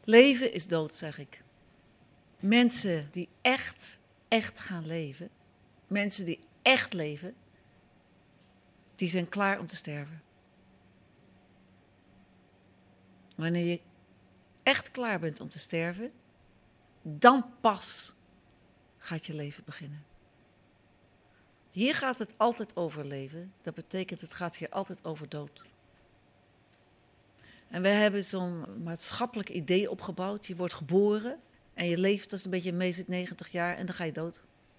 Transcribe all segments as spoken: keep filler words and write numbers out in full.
Leven is dood, zeg ik. Mensen die echt, echt gaan leven, mensen die echt leven, die zijn klaar om te sterven. Wanneer je echt klaar bent om te sterven, dan pas gaat je leven beginnen. Hier gaat het altijd over leven. Dat betekent, het gaat hier altijd over dood. En we hebben zo'n maatschappelijk idee opgebouwd. Je wordt geboren en je leeft als een beetje mee zit negentig jaar en dan ga je dood.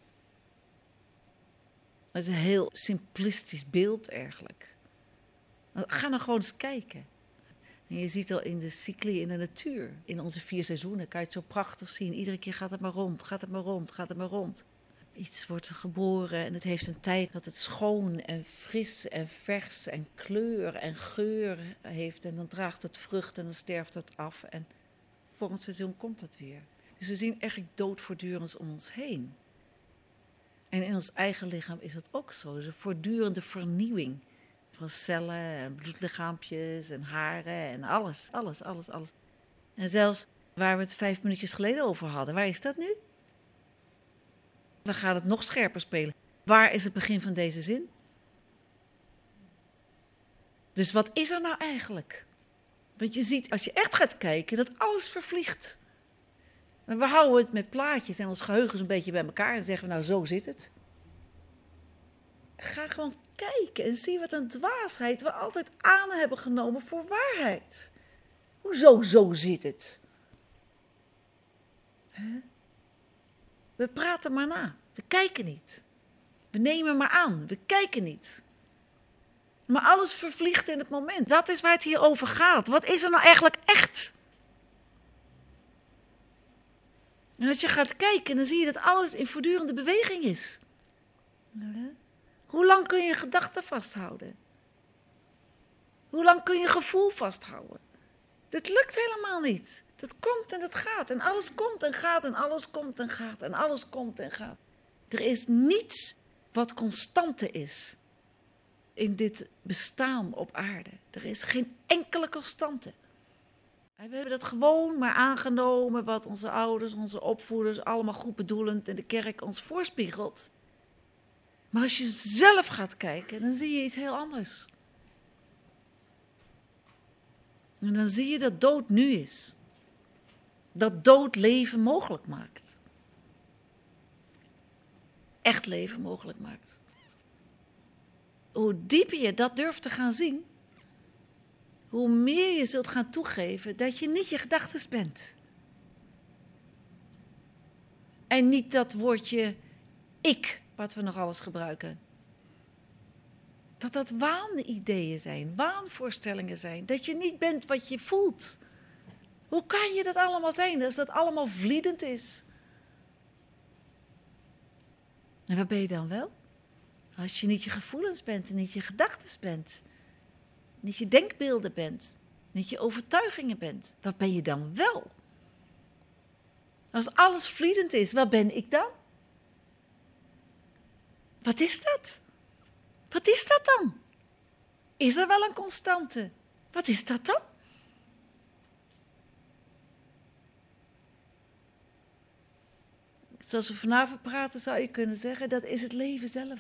Dat is een heel simplistisch beeld eigenlijk. Ga nou gewoon eens kijken. En je ziet al in de cycli in de natuur, in onze vier seizoenen, kan je het zo prachtig zien. Iedere keer gaat het maar rond, gaat het maar rond, gaat het maar rond. Iets wordt geboren en het heeft een tijd dat het schoon en fris en vers en kleur en geur heeft. En dan draagt het vrucht en dan sterft het af en volgend seizoen komt het weer. Dus we zien eigenlijk dood voortdurend om ons heen. En in ons eigen lichaam is dat ook zo. Dus een voortdurende vernieuwing van cellen en bloedlichaampjes en haren en alles, alles, alles, alles. En zelfs waar we het vijf minuutjes geleden over hadden, waar is dat nu? We gaan het nog scherper spelen. Waar is het begin van deze zin? Dus wat is er nou eigenlijk? Want je ziet, als je echt gaat kijken, dat alles vervliegt. Maar we houden het met plaatjes en ons geheugen is een beetje bij elkaar en zeggen we, nou zo zit het. Ga gewoon kijken en zie wat een dwaasheid we altijd aan hebben genomen voor waarheid. Hoezo zo zit het? Huh? We praten maar na, we kijken niet. We nemen maar aan, we kijken niet. Maar alles vervliegt in het moment. Dat is waar het hier over gaat. Wat is er nou eigenlijk echt? En als je gaat kijken, dan zie je dat alles in voortdurende beweging is. Huh? Hoe lang kun je gedachten vasthouden? Hoe lang kun je gevoel vasthouden? Dat lukt helemaal niet. Dat komt en dat gaat. En alles komt en gaat en alles komt en gaat. En alles komt en gaat. Er is niets wat constante is in dit bestaan op aarde. Er is geen enkele constante. En we hebben dat gewoon maar aangenomen wat onze ouders, onze opvoeders, allemaal goed bedoelend in de kerk ons voorspiegelt. Maar als je zelf gaat kijken, dan zie je iets heel anders. En dan zie je dat dood nu is. Dat dood leven mogelijk maakt. Echt leven mogelijk maakt. Hoe dieper je dat durft te gaan zien, hoe meer je zult gaan toegeven dat je niet je gedachten bent. En niet dat woordje ik, wat we nog alles gebruiken. Dat dat waanideeën zijn, waanvoorstellingen zijn. Dat je niet bent wat je voelt. Hoe kan je dat allemaal zijn als dat allemaal vliedend is? En wat ben je dan wel? Als je niet je gevoelens bent en niet je gedachten bent. Niet je denkbeelden bent. Niet je overtuigingen bent. Wat ben je dan wel? Als alles vliedend is, wat ben ik dan? Wat is dat? Wat is dat dan? Is er wel een constante? Wat is dat dan? Zoals we vanavond praten zou je kunnen zeggen, dat is het leven zelf.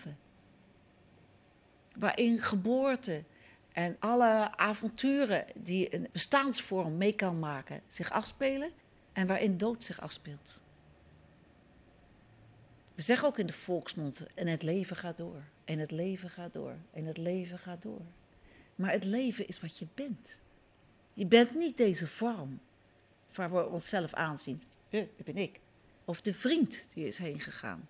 Waarin geboorte en alle avonturen die een bestaansvorm mee kan maken zich afspelen en waarin dood zich afspeelt. We zeggen ook in de volksmond, en het leven gaat door, en het leven gaat door, en het leven gaat door. Maar het leven is wat je bent. Je bent niet deze vorm waar we onszelf aanzien. Huh, dat ben ik. Of de vriend die is heen gegaan.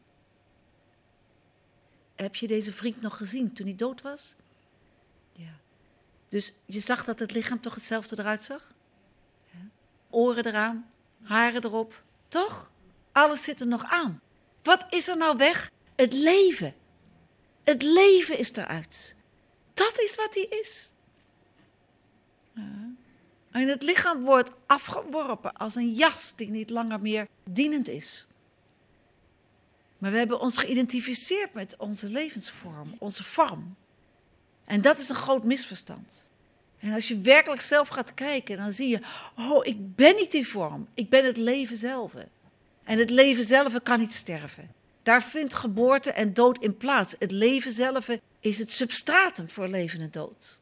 Heb je deze vriend nog gezien toen hij dood was? Ja. Dus je zag dat het lichaam toch hetzelfde eruit zag? Ja. Oren eraan, haren erop. Toch? Alles zit er nog aan. Wat is er nou weg? Het leven. Het leven is eruit. Dat is wat hij is. Ja. En het lichaam wordt afgeworpen als een jas die niet langer meer dienend is. Maar we hebben ons geïdentificeerd met onze levensvorm, onze vorm. En dat is een groot misverstand. En als je werkelijk zelf gaat kijken, dan zie je, oh, ik ben niet die vorm. Ik ben het leven zelf. En het leven zelf kan niet sterven. Daar vindt geboorte en dood in plaats. Het leven zelf is het substratum voor leven en dood.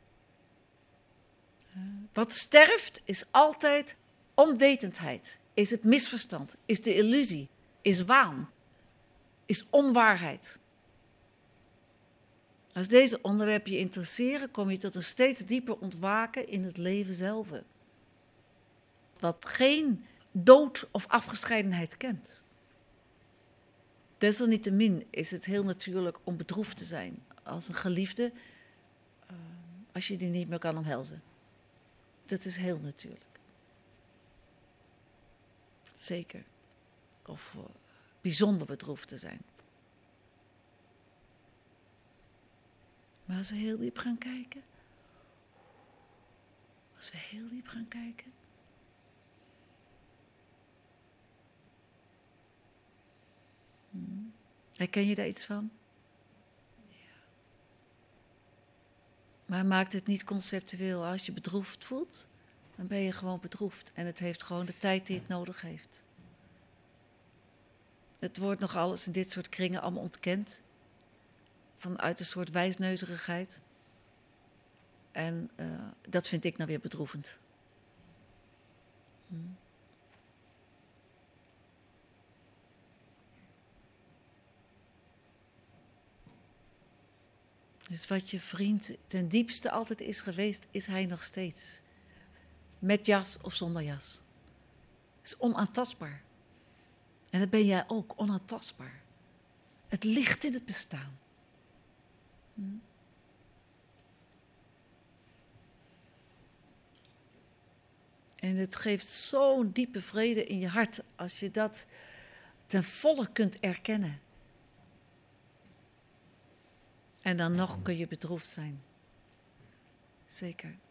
Wat sterft is altijd onwetendheid, is het misverstand, is de illusie, is waan, is onwaarheid. Als deze onderwerpen je interesseren, kom je tot een steeds dieper ontwaken in het leven zelf. Wat geen dood of afgescheidenheid kent. Desalniettemin is het heel natuurlijk om bedroefd te zijn als een geliefde, uh, als je die niet meer kan omhelzen. Dat is heel natuurlijk. Zeker. Of uh, bijzonder bedroefd te zijn. Maar als we heel diep gaan kijken. Als we heel diep gaan kijken. Hmm. Herken je daar iets van? Ja. Maar maakt het niet conceptueel. Als je bedroefd voelt, dan ben je gewoon bedroefd. En het heeft gewoon de tijd die het nodig heeft. Het wordt nog alles in dit soort kringen allemaal ontkend. Vanuit een soort wijsneuzerigheid. En uh, dat vind ik nou weer bedroevend. Hmm. Dus wat je vriend ten diepste altijd is geweest, is hij nog steeds. Met jas of zonder jas. Het is onaantastbaar. En dat ben jij ook, onaantastbaar. Het ligt in het bestaan. Hm. En het geeft zo'n diepe vrede in je hart als je dat ten volle kunt erkennen. En dan nog kun je bedroefd zijn. Zeker.